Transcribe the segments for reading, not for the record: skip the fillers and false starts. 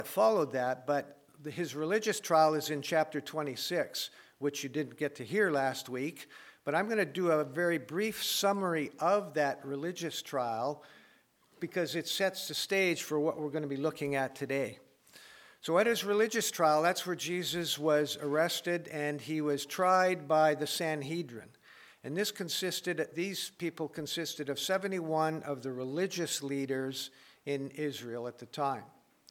followed that, but his religious trial is in chapter 26, which you didn't get to hear last week. But I'm going to do a very brief summary of that religious trial because it sets the stage for what we're going to be looking at today. So at his religious trial, that's where Jesus was arrested and he was tried by the Sanhedrin. And these people consisted of 71 of the religious leaders in Israel at the time.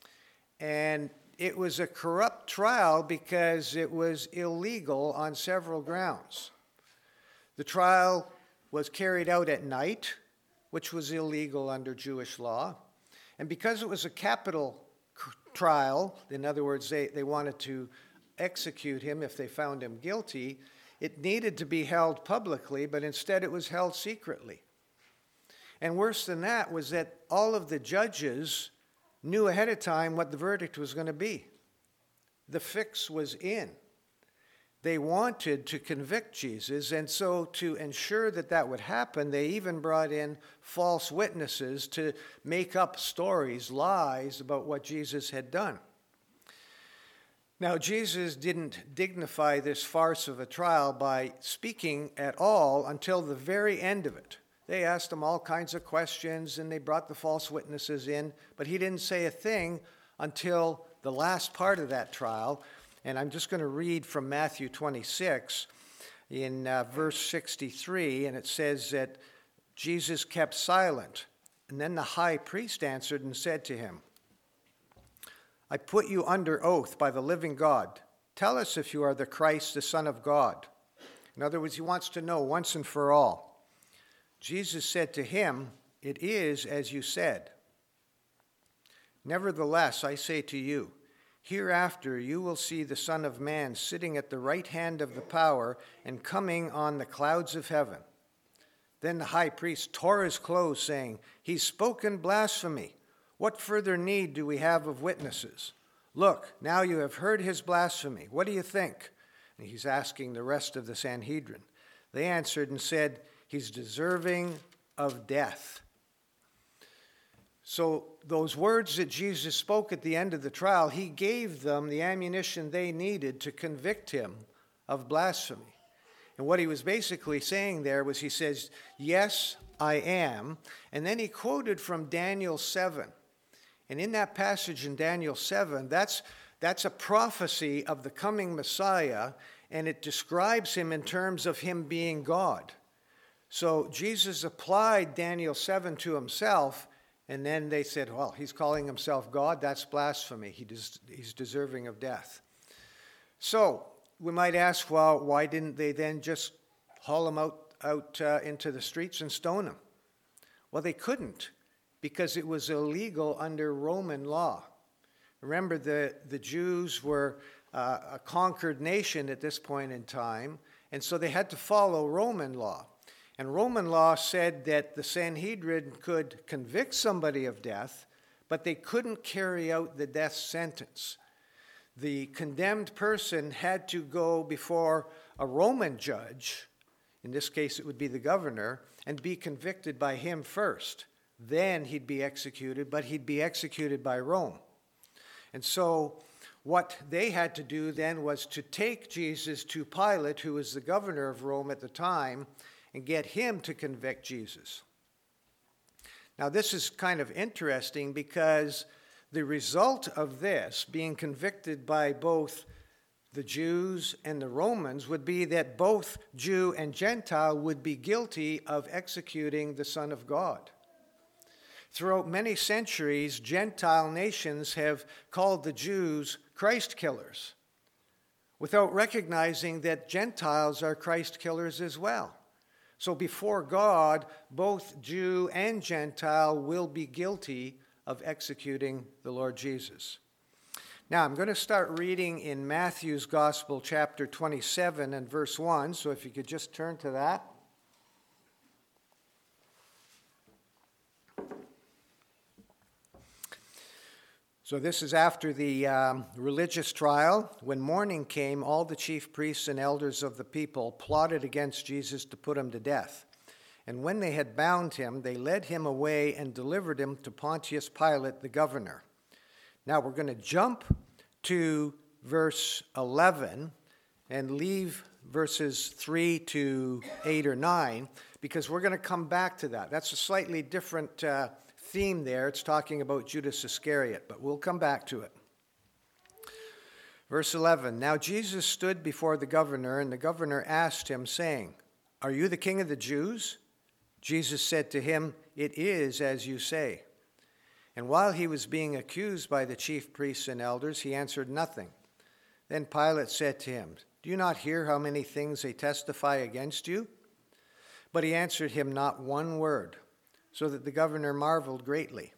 And it was a corrupt trial because it was illegal on several grounds. The trial was carried out at night, which was illegal under Jewish law. And because it was a capital trial, in other words, they wanted to execute him if they found him guilty, it needed to be held publicly, but instead it was held secretly. And worse than that was that all of the judges knew ahead of time what the verdict was going to be. The fix was in. They wanted to convict Jesus, and so to ensure that that would happen, they even brought in false witnesses to make up stories, lies about what Jesus had done. Now, Jesus didn't dignify this farce of a trial by speaking at all until the very end of it. They asked him all kinds of questions, and they brought the false witnesses in, but he didn't say a thing until the last part of that trial. And I'm just going to read from Matthew 26 in verse 63, and it says that Jesus kept silent. And then the high priest answered and said to him, I put you under oath by the living God. Tell us if you are the Christ, the Son of God. In other words, he wants to know once and for all. Jesus said to him, It is as you said. Nevertheless, I say to you, hereafter you will see the Son of Man sitting at the right hand of the power and coming on the clouds of heaven. Then the high priest tore his clothes, saying, He's spoken blasphemy. What further need do we have of witnesses? Look, now you have heard his blasphemy. What do you think? And he's asking the rest of the Sanhedrin. They answered and said, He's deserving of death. So those words that Jesus spoke at the end of the trial, he gave them the ammunition they needed to convict him of blasphemy. And what he was basically saying there was, he says, yes, I am. And then he quoted from Daniel 7. And in that passage in Daniel 7, that's a prophecy of the coming Messiah, and it describes him in terms of him being God. So Jesus applied Daniel 7 to himself, and then they said, well, he's calling himself God. That's blasphemy. He's deserving of death. So we might ask, well, why didn't they then just haul him out into the streets and stone him? Well, they couldn't, because it was illegal under Roman law. Remember, the Jews were a conquered nation at this point in time, and so they had to follow Roman law. And Roman law said that the Sanhedrin could convict somebody of death, but they couldn't carry out the death sentence. The condemned person had to go before a Roman judge, in this case it would be the governor, and be convicted by him first. Then he'd be executed, but he'd be executed by Rome. And so what they had to do then was to take Jesus to Pilate, who was the governor of Rome at the time, and get him to convict Jesus. Now, this is kind of interesting because the result of this, being convicted by both the Jews and the Romans, would be that both Jew and Gentile would be guilty of executing the Son of God. Throughout many centuries, Gentile nations have called the Jews Christ killers, without recognizing that Gentiles are Christ killers as well. So before God, both Jew and Gentile will be guilty of executing the Lord Jesus. Now, I'm going to start reading in Matthew's Gospel, chapter 27 and verse 1. So if you could just turn to that. So this is after the religious trial. When morning came, all the chief priests and elders of the people plotted against Jesus to put him to death. And when they had bound him, they led him away and delivered him to Pontius Pilate, the governor. Now we're going to jump to verse 11 and leave verses 3 to 8 or 9, because we're going to come back to that. That's a slightly different theme there. It's talking about Judas Iscariot, but we'll come back to it. Verse 11, Now Jesus stood before the governor, and the governor asked him, saying, Are you the king of the Jews? Jesus said to him, It is as you say. And while he was being accused by the chief priests and elders, he answered nothing. Then Pilate said to him, Do you not hear how many things they testify against you? But he answered him not one word, so that the governor marveled greatly.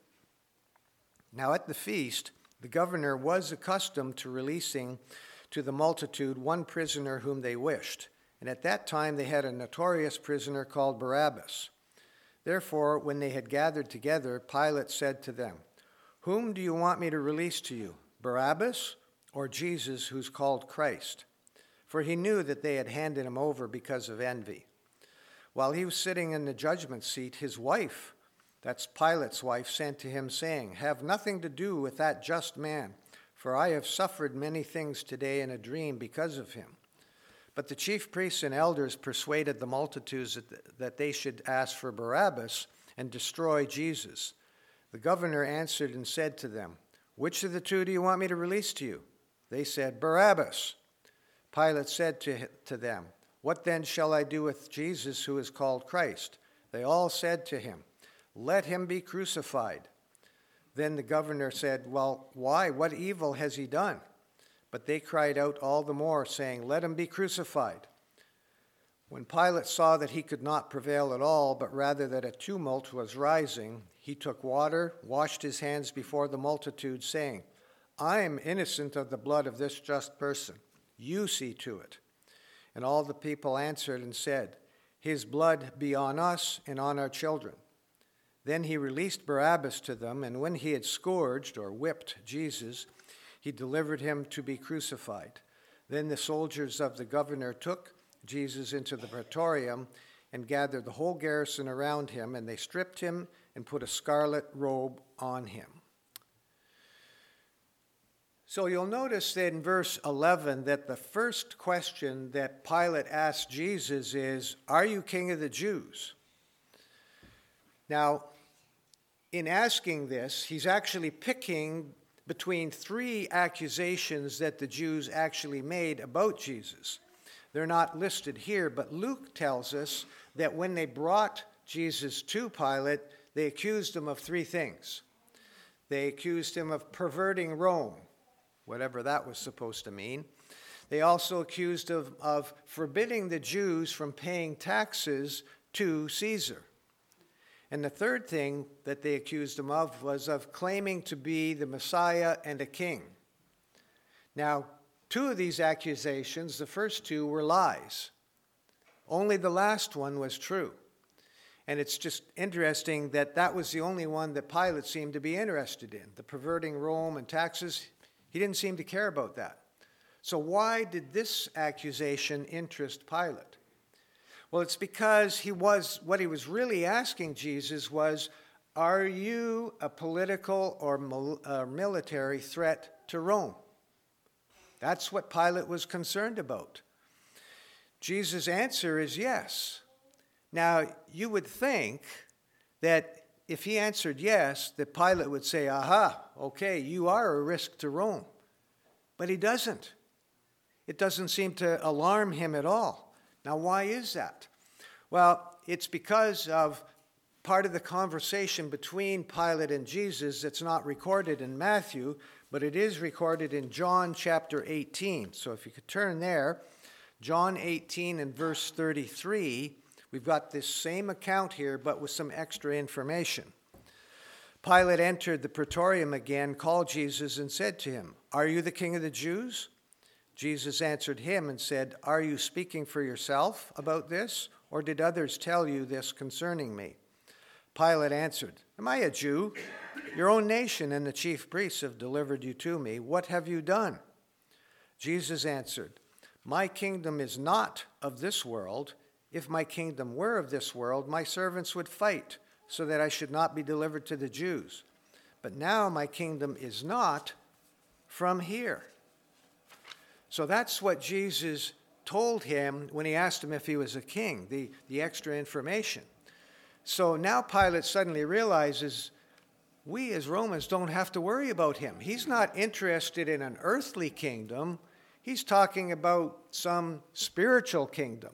Now at the feast, the governor was accustomed to releasing to the multitude one prisoner whom they wished. And at that time they had a notorious prisoner called Barabbas. Therefore, when they had gathered together, Pilate said to them, Whom do you want me to release to you, Barabbas or Jesus, who's called Christ? For he knew that they had handed him over because of envy. While he was sitting in the judgment seat, his wife, that's Pilate's wife, sent to him, saying, Have nothing to do with that just man, for I have suffered many things today in a dream because of him. But the chief priests and elders persuaded the multitudes that they should ask for Barabbas and destroy Jesus. The governor answered and said to them, Which of the two do you want me to release to you? They said, Barabbas. Pilate said to them, What then shall I do with Jesus, who is called Christ? They all said to him, Let him be crucified. Then the governor said, Well, why? What evil has he done? But they cried out all the more, saying, Let him be crucified. When Pilate saw that he could not prevail at all, but rather that a tumult was rising, he took water, washed his hands before the multitude, saying, I am innocent of the blood of this just person. You see to it. And all the people answered and said, His blood be on us and on our children. Then he released Barabbas to them, and when he had scourged or whipped Jesus, he delivered him to be crucified. Then the soldiers of the governor took Jesus into the praetorium and gathered the whole garrison around him, and they stripped him and put a scarlet robe on him. So you'll notice that in verse 11 that the first question that Pilate asked Jesus is, Are you king of the Jews? Now, in asking this, he's actually picking between three accusations that the Jews actually made about Jesus. They're not listed here, but Luke tells us that when they brought Jesus to Pilate, they accused him of three things. They accused him of perverting Rome, whatever that was supposed to mean. They also accused him of forbidding the Jews from paying taxes to Caesar. And the third thing that they accused him of was of claiming to be the Messiah and a king. Now, two of these accusations, the first two, were lies. Only the last one was true. And it's just interesting that that was the only one that Pilate seemed to be interested in. The perverting Rome and taxes, he didn't seem to care about that. So why did this accusation interest Pilate? Well, it's because what he was really asking Jesus was, Are you a political or military threat to Rome? That's what Pilate was concerned about. Jesus' answer is yes. Now, you would think that if he answered yes, that Pilate would say, Aha, okay, you are a risk to Rome. But he doesn't. It doesn't seem to alarm him at all. Now, why is that? Well, it's because of part of the conversation between Pilate and Jesus that's not recorded in Matthew, but it is recorded in John chapter 18. So if you could turn there, John 18 and verse 33, we've got this same account here, but with some extra information. Pilate entered the praetorium again, called Jesus, and said to him, Are you the king of the Jews? Jesus answered him and said, Are you speaking for yourself about this, or did others tell you this concerning me? Pilate answered, Am I a Jew? Your own nation and the chief priests have delivered you to me. What have you done? Jesus answered, My kingdom is not of this world. If my kingdom were of this world, my servants would fight so that I should not be delivered to the Jews. but now my kingdom is not from here. So that's what Jesus told him when he asked him if he was a king, the extra information. So now Pilate suddenly realizes we as Romans don't have to worry about him. He's not interested in an earthly kingdom. He's talking about some spiritual kingdom.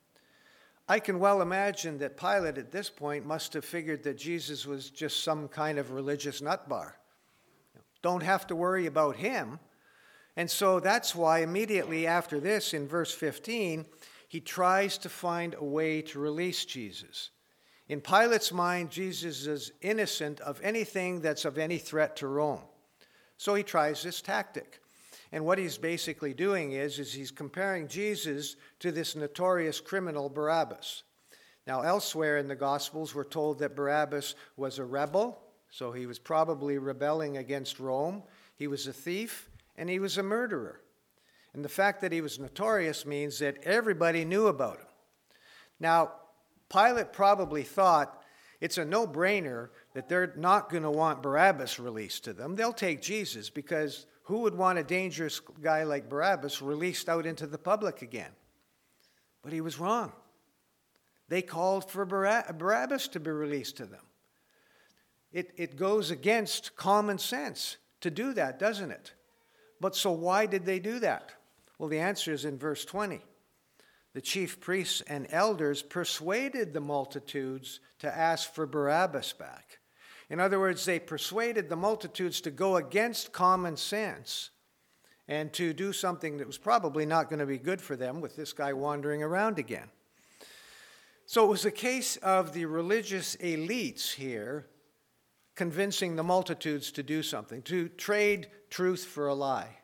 I can well imagine that Pilate at this point must have figured that Jesus was just some kind of religious nut bar. Don't have to worry about him. And so that's why immediately after this, in verse 15, he tries to find a way to release Jesus. In Pilate's mind, Jesus is innocent of anything that's of any threat to Rome. So he tries this tactic. And what he's basically doing is he's comparing Jesus to this notorious criminal Barabbas. Now, elsewhere in the Gospels, we're told that Barabbas was a rebel, so he was probably rebelling against Rome. He was a thief, and he was a murderer. And the fact that he was notorious means that everybody knew about him. Now, Pilate probably thought it's a no-brainer that they're not going to want Barabbas released to them. They'll take Jesus, because who would want a dangerous guy like Barabbas released out into the public again? But he was wrong. They called for Barabbas to be released to them. It goes against common sense to do that, doesn't it? But so why did they do that? Well, the answer is in verse 20. The chief priests and elders persuaded the multitudes to ask for Barabbas back. In other words, they persuaded the multitudes to go against common sense and to do something that was probably not going to be good for them with this guy wandering around again. So it was a case of the religious elites here convincing the multitudes to do something, to trade truth for a lie.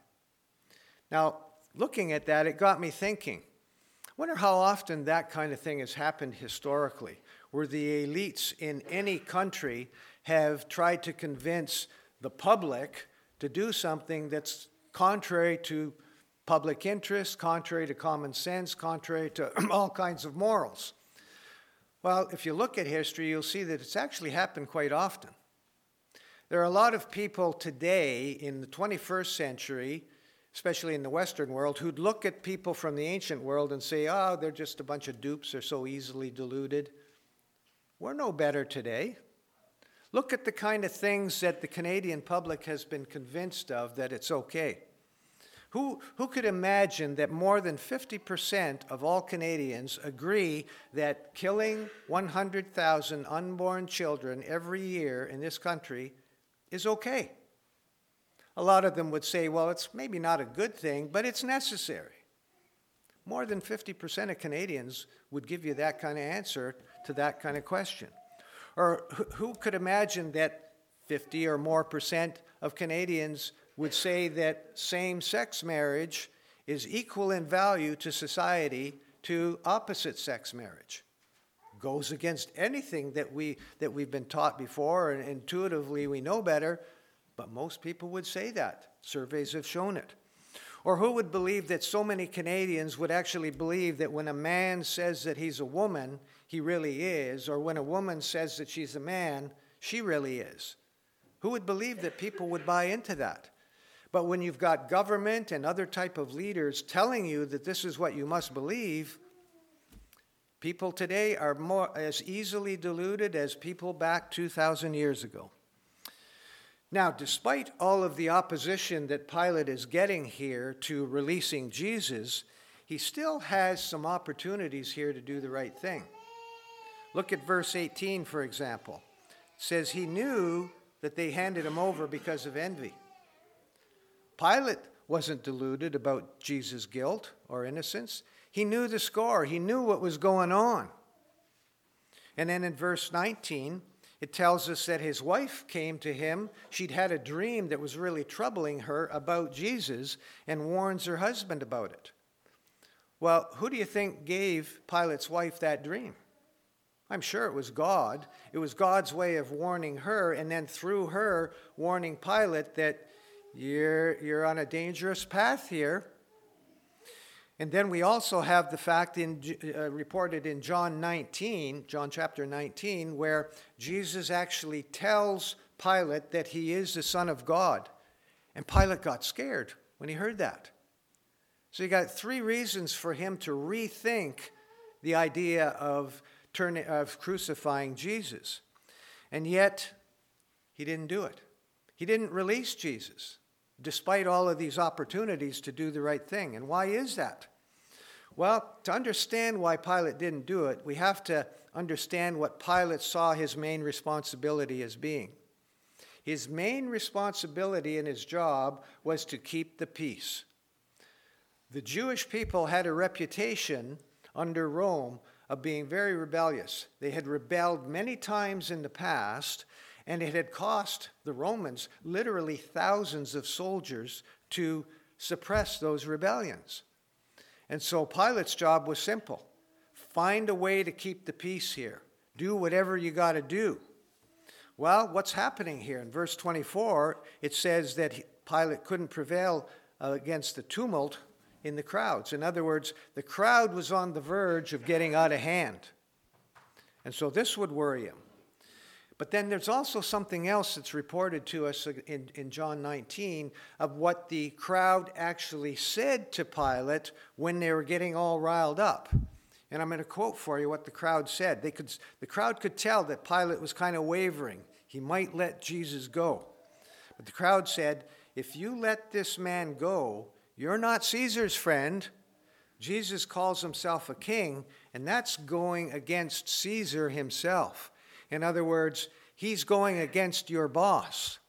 Now, looking at that, it got me thinking, I wonder how often that kind of thing has happened historically, where the elites in any country have tried to convince the public to do something that's contrary to public interest, contrary to common sense, contrary to all kinds of morals. Well, if you look at history, you'll see that it's actually happened quite often. There are a lot of people today in the 21st century, especially in the Western world, who'd look at people from the ancient world and say, oh, they're just a bunch of dupes, they're so easily deluded. We're no better today. Look at the kind of things that the Canadian public has been convinced of that it's okay. Who could imagine that more than 50% of all Canadians agree that killing 100,000 unborn children every year in this country is okay? A lot of them would say, well, it's maybe not a good thing, but it's necessary. More than 50% of Canadians would give you that kind of answer to that kind of question. Or who could imagine that 50 or more percent of Canadians would say that same-sex marriage is equal in value to society to opposite-sex marriage? Goes against anything that we've been taught before, and intuitively we know better, but most people would say that. Surveys have shown it. Or who would believe that so many Canadians would actually believe that when a man says that he's a woman, he really is, or when a woman says that she's a man, she really is? Who would believe that people would buy into that? But when you've got government and other type of leaders telling you that this is what you must believe, people today are more as easily deluded as people back 2,000 years ago. Now, despite all of the opposition that Pilate is getting here to releasing Jesus, he still has some opportunities here to do the right thing. Look at verse 18, for example. It says he knew that they handed him over because of envy. Pilate wasn't deluded about Jesus' guilt or innocence. He knew the score. He knew what was going on. And then in verse 19, it tells us that his wife came to him. She'd had a dream that was really troubling her about Jesus and warns her husband about it. Well, who do you think gave Pilate's wife that dream? I'm sure it was God. It was God's way of warning her, and then through her warning Pilate that you're on a dangerous path here. And then we also have the fact reported in John chapter 19, where Jesus actually tells Pilate that he is the Son of God. And Pilate got scared when he heard that. So you got three reasons for him to rethink the idea of crucifying Jesus. And yet, he didn't do it. He didn't release Jesus, despite all of these opportunities to do the right thing. And why is that? Well, to understand why Pilate didn't do it, we have to understand what Pilate saw his main responsibility as being. His main responsibility in his job was to keep the peace. The Jewish people had a reputation under Rome of being very rebellious. They had rebelled many times in the past, and it had cost the Romans literally thousands of soldiers to suppress those rebellions. And so Pilate's job was simple. Find a way to keep the peace here. Do whatever you got to do. Well, what's happening here? In verse 24, it says that Pilate couldn't prevail against the tumult in the crowds. In other words, the crowd was on the verge of getting out of hand. And so this would worry him. But then there's also something else that's reported to us in John 19 of what the crowd actually said to Pilate when they were getting all riled up. And I'm going to quote for you what the crowd said. The crowd could tell that Pilate was kind of wavering. He might let Jesus go. But the crowd said, "If you let this man go, you're not Caesar's friend. Jesus calls himself a king, and that's going against Caesar himself." In other words, he's going against your boss.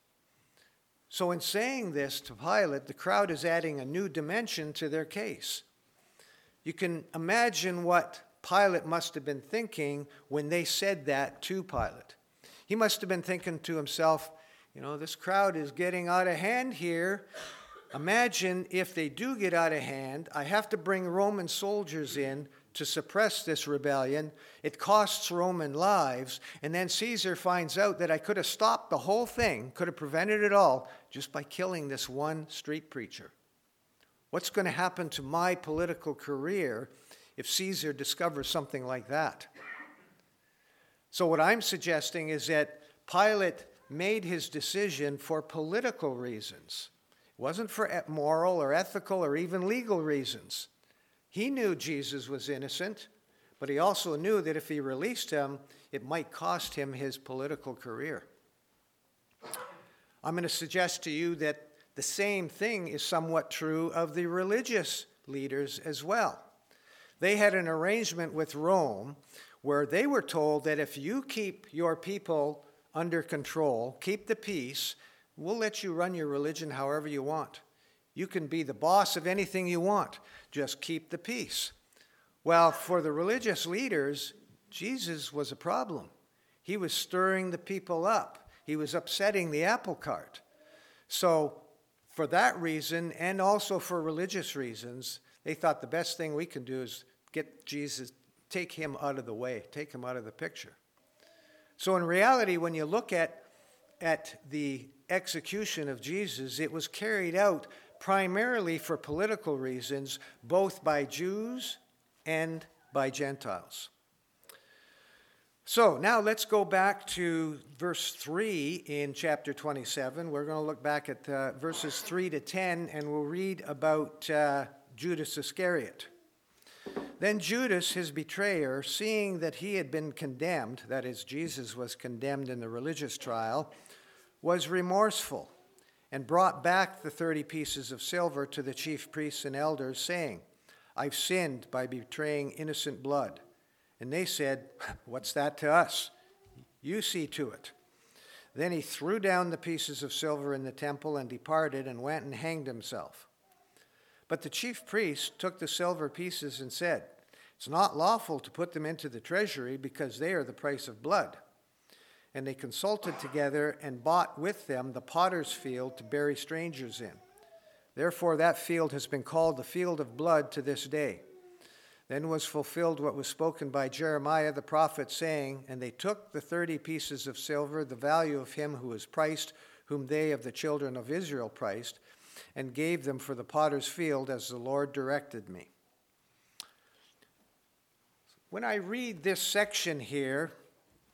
So in saying this to Pilate, the crowd is adding a new dimension to their case. You can imagine what Pilate must have been thinking when they said that to Pilate. He must have been thinking to himself, this crowd is getting out of hand here. Imagine if they do get out of hand, I have to bring Roman soldiers in to suppress this rebellion. It costs Roman lives, and then Caesar finds out that I could have stopped the whole thing, could have prevented it all, just by killing this one street preacher. What's going to happen to my political career if Caesar discovers something like that? So what I'm suggesting is that Pilate made his decision for political reasons. It wasn't for moral or ethical or even legal reasons. He knew Jesus was innocent, but he also knew that if he released him, it might cost him his political career. I'm going to suggest to you that the same thing is somewhat true of the religious leaders as well. They had an arrangement with Rome where they were told that if you keep your people under control, keep the peace, we'll let you run your religion however you want. You can be the boss of anything you want. Just keep the peace. Well, for the religious leaders, Jesus was a problem. He was stirring the people up. He was upsetting the apple cart. So for that reason, and also for religious reasons, they thought the best thing we can do is get Jesus, take him out of the way, take him out of the picture. So in reality, when you look at the execution of Jesus, it was carried out primarily for political reasons, both by Jews and by Gentiles. So now let's go back to verse 3 in chapter 27. We're going to look back at verses 3 to 10, and we'll read about Judas Iscariot. Then Judas, his betrayer, seeing that he had been condemned, that is, Jesus was condemned in the religious trial, was remorseful, and brought back the 30 pieces of silver to the chief priests and elders, saying, "I've sinned by betraying innocent blood." And they said, "What's that to us? You see to it." Then he threw down the pieces of silver in the temple and departed and went and hanged himself. But the chief priests took the silver pieces and said, "It's not lawful to put them into the treasury because they are the price of blood." And they consulted together and bought with them the potter's field to bury strangers in. Therefore that field has been called the field of blood to this day. Then was fulfilled what was spoken by Jeremiah the prophet, saying, "And they took the 30 pieces of silver, the value of him who was priced, whom they of the children of Israel priced, and gave them for the potter's field as the Lord directed me." When I read this section here,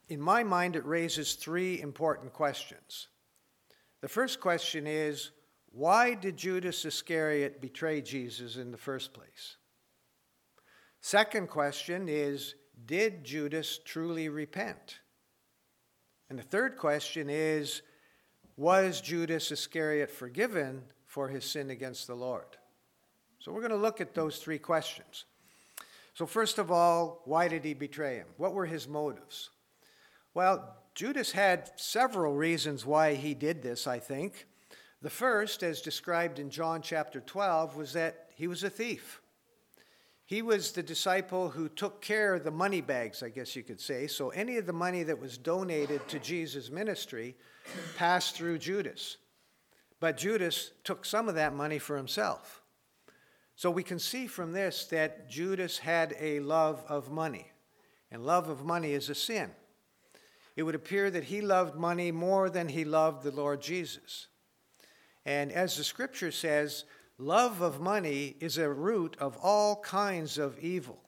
in my mind, it raises three important questions. The first question is, why did Judas Iscariot betray Jesus in the first place? Second question is, did Judas truly repent? And the third question is, was Judas Iscariot forgiven for his sin against the Lord? So we're going to look at those three questions. So first of all, why did he betray him? What were his motives? Well, Judas had several reasons why he did this, I think. The first, as described in John chapter 12, was that he was a thief. He was the disciple who took care of the money bags, I guess you could say. So any of the money that was donated to Jesus' ministry passed through Judas. But Judas took some of that money for himself. So we can see from this that Judas had a love of money. And love of money is a sin. It would appear that he loved money more than he loved the Lord Jesus. And as the scripture says, love of money is a root of all kinds of evil.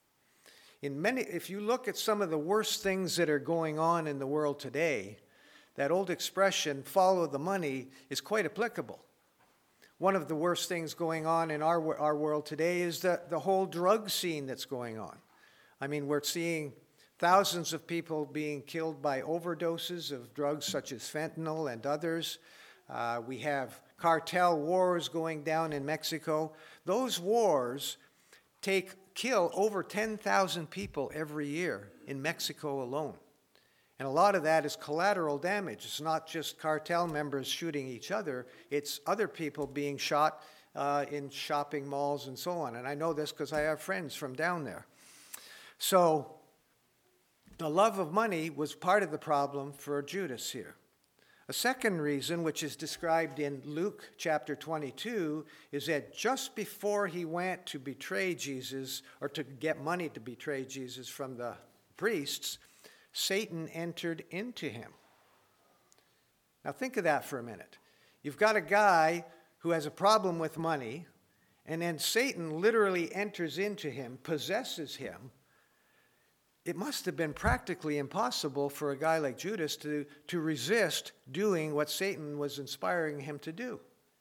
If you look at some of the worst things that are going on in the world today, that old expression, follow the money, is quite applicable. One of the worst things going on in our world today is the whole drug scene that's going on. I mean, we're seeing thousands of people being killed by overdoses of drugs such as fentanyl and others. We have cartel wars going down in Mexico. Those wars kill over 10,000 people every year in Mexico alone. And a lot of that is collateral damage. It's not just cartel members shooting each other. It's other people being shot in shopping malls and so on. And I know this because I have friends from down there. So the love of money was part of the problem for Judas here. A second reason, which is described in Luke chapter 22, is that just before he went to betray Jesus, or to get money to betray Jesus from the priests, Satan entered into him. Now think of that for a minute. You've got a guy who has a problem with money, and then Satan literally enters into him, possesses him. It must have been practically impossible for a guy like Judas to resist doing what Satan was inspiring him to do.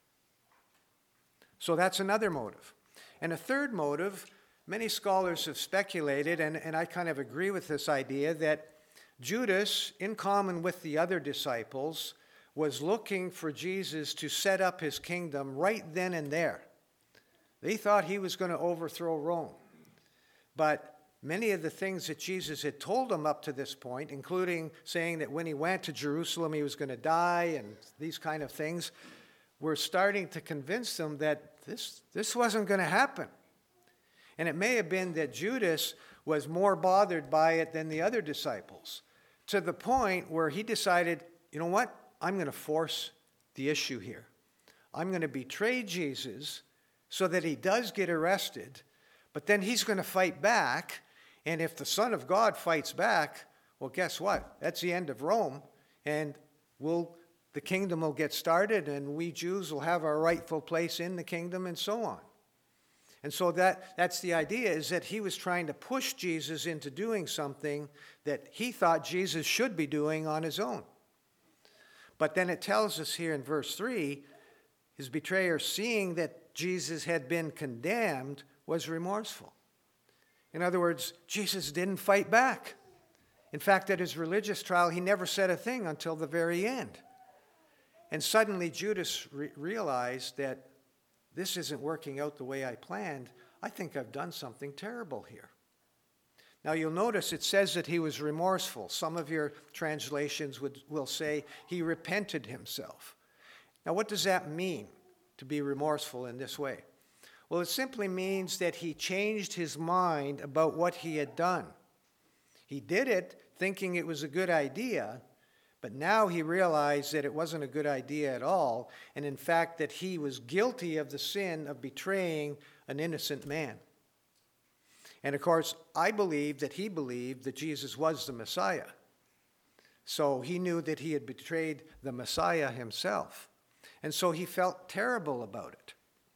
So that's another motive. And a third motive, many scholars have speculated, and I kind of agree with this idea, that Judas, in common with the other disciples, was looking for Jesus to set up his kingdom right then and there. They thought he was going to overthrow Rome. But many of the things that Jesus had told them up to this point, including saying that when he went to Jerusalem he was going to die and these kind of things, were starting to convince them that this wasn't going to happen. And it may have been that Judas was more bothered by it than the other disciples, to the point where he decided, you know what, I'm going to force the issue here. I'm going to betray Jesus so that he does get arrested, but then he's going to fight back. And if the Son of God fights back, well, guess what? That's the end of Rome, and the kingdom will get started, and we Jews will have our rightful place in the kingdom, and so on. And so that's the idea, is that he was trying to push Jesus into doing something that he thought Jesus should be doing on his own. But then it tells us here in verse 3, his betrayer, seeing that Jesus had been condemned, was remorseful. In other words, Jesus didn't fight back. In fact, at his religious trial, he never said a thing until the very end. And suddenly Judas realized that this isn't working out the way I planned. I think I've done something terrible here. Now you'll notice it says that he was remorseful. Some of your translations will say he repented himself. Now what does that mean, to be remorseful in this way? Well, it simply means that he changed his mind about what he had done. He did it thinking it was a good idea, but now he realized that it wasn't a good idea at all, and in fact that he was guilty of the sin of betraying an innocent man. And of course, I believe that he believed that Jesus was the Messiah. So he knew that he had betrayed the Messiah himself. And so he felt terrible about it.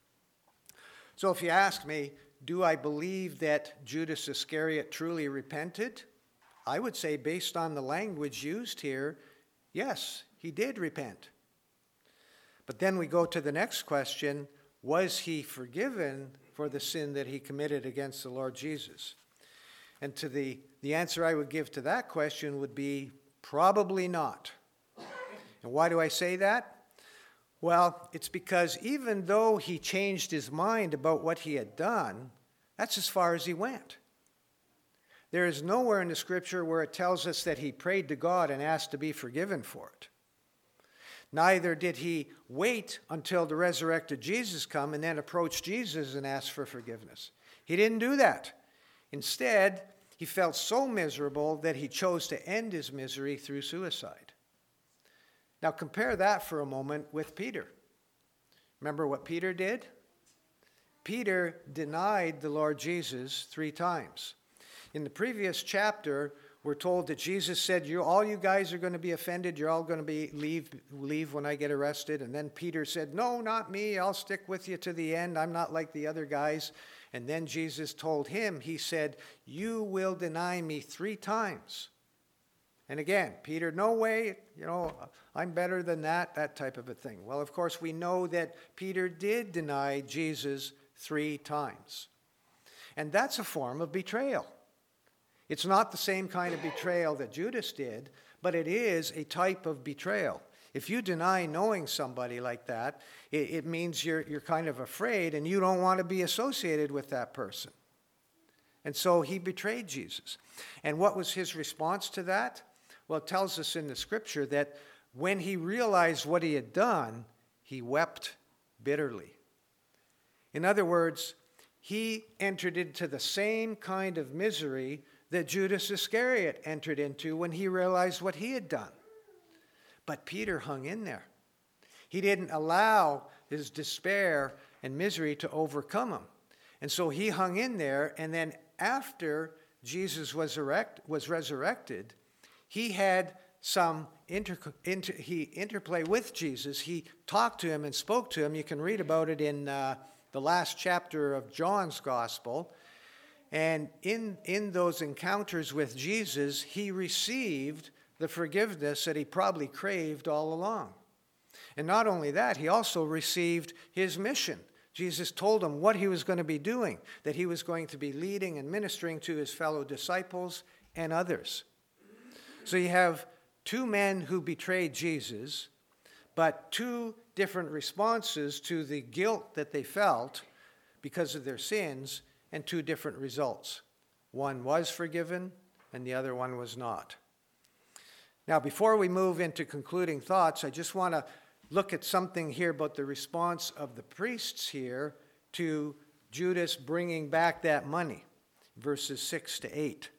So if you ask me, do I believe that Judas Iscariot truly repented? I would say, based on the language used here, yes, he did repent. But then we go to the next question: was he forgiven for the sin that he committed against the Lord Jesus? And to the answer I would give to that question would be probably not. And why do I say that? Well, it's because even though he changed his mind about what he had done, that's as far as he went. There is nowhere in the Scripture where it tells us that he prayed to God and asked to be forgiven for it. Neither did he wait until the resurrected Jesus come and then approach Jesus and ask for forgiveness. He didn't do that. Instead, he felt so miserable that he chose to end his misery through suicide. Now compare that for a moment with Peter. Remember what Peter did? Peter denied the Lord Jesus 3 times. In the previous chapter, we're told that Jesus said, all you guys are going to be offended. You're all going to leave when I get arrested. And then Peter said, no, not me. I'll stick with you to the end. I'm not like the other guys. And then Jesus told him, he said, you will deny me 3 times. And again, Peter, no way, I'm better than that type of a thing. Well, of course, we know that Peter did deny Jesus 3 times. And that's a form of betrayal. It's not the same kind of betrayal that Judas did, but it is a type of betrayal. If you deny knowing somebody like that, it means you're kind of afraid and you don't want to be associated with that person. And so he betrayed Jesus. And what was his response to that? Well, it tells us in the Scripture that when he realized what he had done, he wept bitterly. In other words, he entered into the same kind of misery that Judas Iscariot entered into when he realized what he had done. But Peter hung in there. He didn't allow his despair and misery to overcome him. And so he hung in there, and then after Jesus was resurrected, he had some interplay with Jesus. He talked to him and spoke to him. You can read about it in the last chapter of John's Gospel. And in those encounters with Jesus, he received the forgiveness that he probably craved all along. And not only that, he also received his mission. Jesus told him what he was going to be doing, that he was going to be leading and ministering to his fellow disciples and others. So you have 2 men who betrayed Jesus, but 2 different responses to the guilt that they felt because of their sins, and 2 different results. One was forgiven, and the other one was not. Now, before we move into concluding thoughts, I just want to look at something here about the response of the priests here to Judas bringing back that money, verses 6 to 8.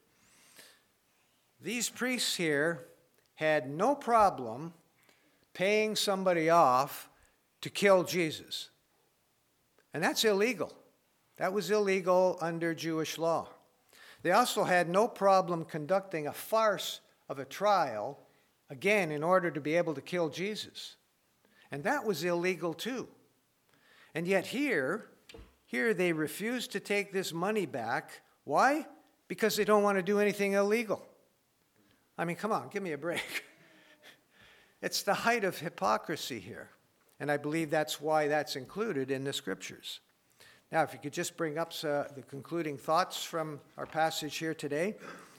These priests here had no problem paying somebody off to kill Jesus. And that's illegal. That was illegal under Jewish law. They also had no problem conducting a farce of a trial, again, in order to be able to kill Jesus. And that was illegal too. And yet here they refused to take this money back. Why? Because they don't want to do anything illegal. I mean, come on, give me a break. It's the height of hypocrisy here. And I believe that's why that's included in the Scriptures. Now, if you could just bring up the concluding thoughts from our passage here today.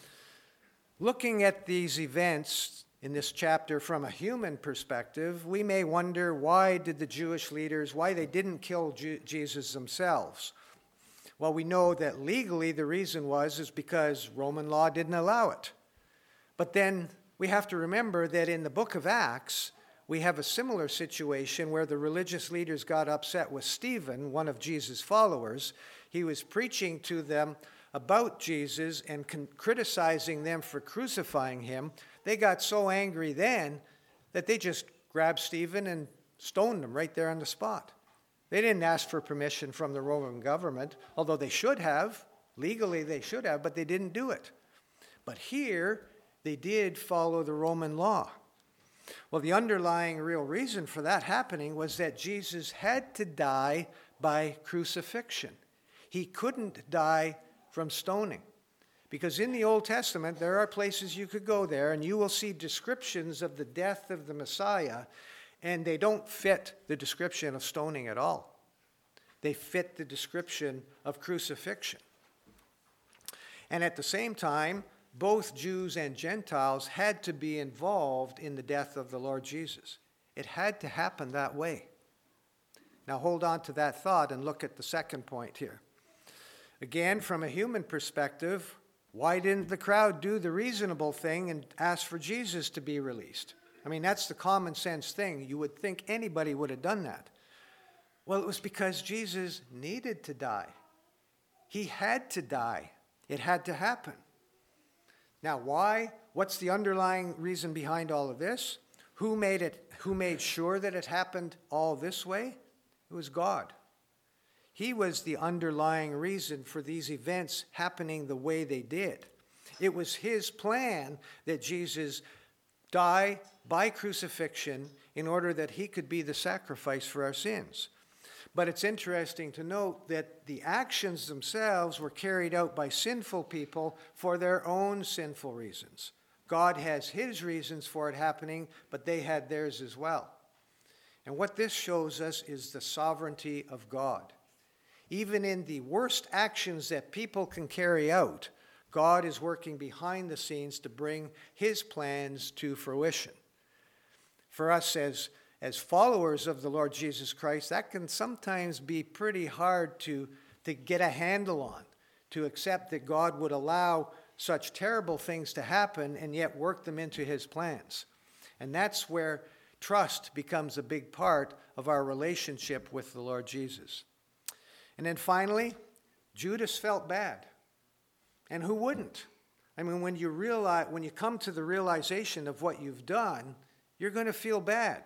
Looking at these events in this chapter from a human perspective, we may wonder why did the Jewish leaders, why they didn't kill Jesus themselves. Well, we know that legally the reason is because Roman law didn't allow it. But then we have to remember that in the book of Acts, we have a similar situation where the religious leaders got upset with Stephen, one of Jesus' followers. He was preaching to them about Jesus and criticizing them for crucifying him. They got so angry then that they just grabbed Stephen and stoned him right there on the spot. They didn't ask for permission from the Roman government, although they should have. Legally they should have, but they didn't do it. But here they did follow the Roman law. Well, the underlying real reason for that happening was that Jesus had to die by crucifixion. He couldn't die from stoning Because in the Old Testament, there are places you could go there, and you will see descriptions of the death of the Messiah, and they don't fit the description of stoning at all. They fit the description of crucifixion. And at the same time, both Jews and Gentiles had to be involved in the death of the Lord Jesus. It had to happen that way. Now hold on to that thought and look at the second point here. Again, from a human perspective, why didn't the crowd do the reasonable thing and ask for Jesus to be released? I mean, that's the common sense thing. You would think anybody would have done that. Well, it was because Jesus needed to die. He had to die. It had to happen. Now, why? What's the underlying reason behind all of this? Who made sure that it happened all this way? It was God. He was the underlying reason for these events happening the way they did. It was his plan that Jesus die by crucifixion in order that he could be the sacrifice for our sins. But it's interesting to note that the actions themselves were carried out by sinful people for their own sinful reasons. God has his reasons for it happening, but they had theirs as well. And what this shows us is the sovereignty of God. Even in the worst actions that people can carry out, God is working behind the scenes to bring his plans to fruition. For us as followers of the Lord Jesus Christ, that can sometimes be pretty hard to get a handle on, to accept that God would allow such terrible things to happen and yet work them into his plans. And that's where trust becomes a big part of our relationship with the Lord Jesus. And then finally, Judas felt bad. And who wouldn't? I mean, when you come to the realization of what you've done, you're going to feel bad.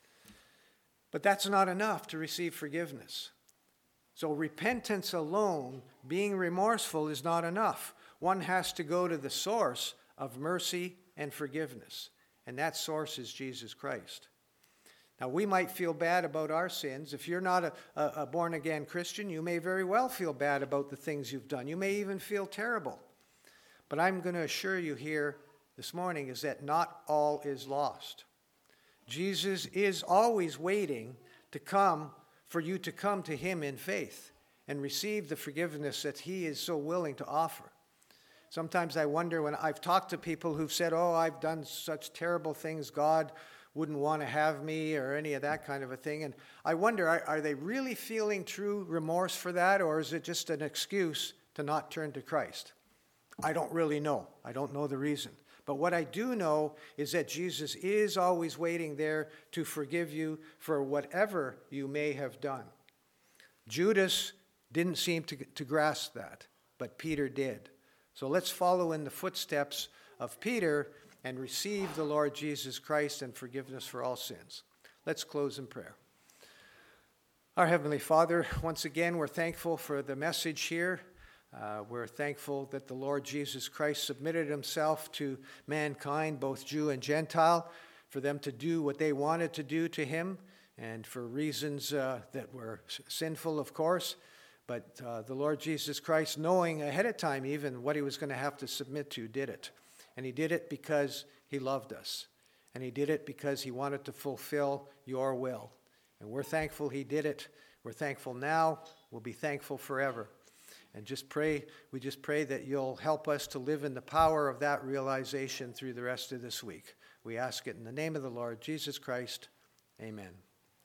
But that's not enough to receive forgiveness. So repentance alone, being remorseful, is not enough. One has to go to the source of mercy and forgiveness. And that source is Jesus Christ. Now, we might feel bad about our sins. If you're not a born-again Christian, you may very well feel bad about the things you've done. You may even feel terrible. But I'm going to assure you here this morning is that not all is lost. Jesus is always waiting for you to come to him in faith and receive the forgiveness that he is so willing to offer. Sometimes I wonder when I've talked to people who've said, oh, I've done such terrible things, God wouldn't want to have me or any of that kind of a thing. And I wonder, are they really feeling true remorse for that, or is it just an excuse to not turn to Christ? I don't really know. I don't know the reason. But what I do know is that Jesus is always waiting there to forgive you for whatever you may have done. Judas didn't seem to grasp that, but Peter did. So let's follow in the footsteps of Peter and receive the Lord Jesus Christ and forgiveness for all sins. Let's close in prayer. Our Heavenly Father, once again, we're thankful for the message here. We're thankful that the Lord Jesus Christ submitted himself to mankind, both Jew and Gentile, for them to do what they wanted to do to him, and for reasons that were sinful, of course. But the Lord Jesus Christ, knowing ahead of time even what he was going to have to submit to, did it. And he did it because he loved us. And he did it because he wanted to fulfill your will. And we're thankful he did it. We're thankful now. We'll be thankful forever. And we just pray that you'll help us to live in the power of that realization through the rest of this week. We ask it in the name of the Lord Jesus Christ. Amen.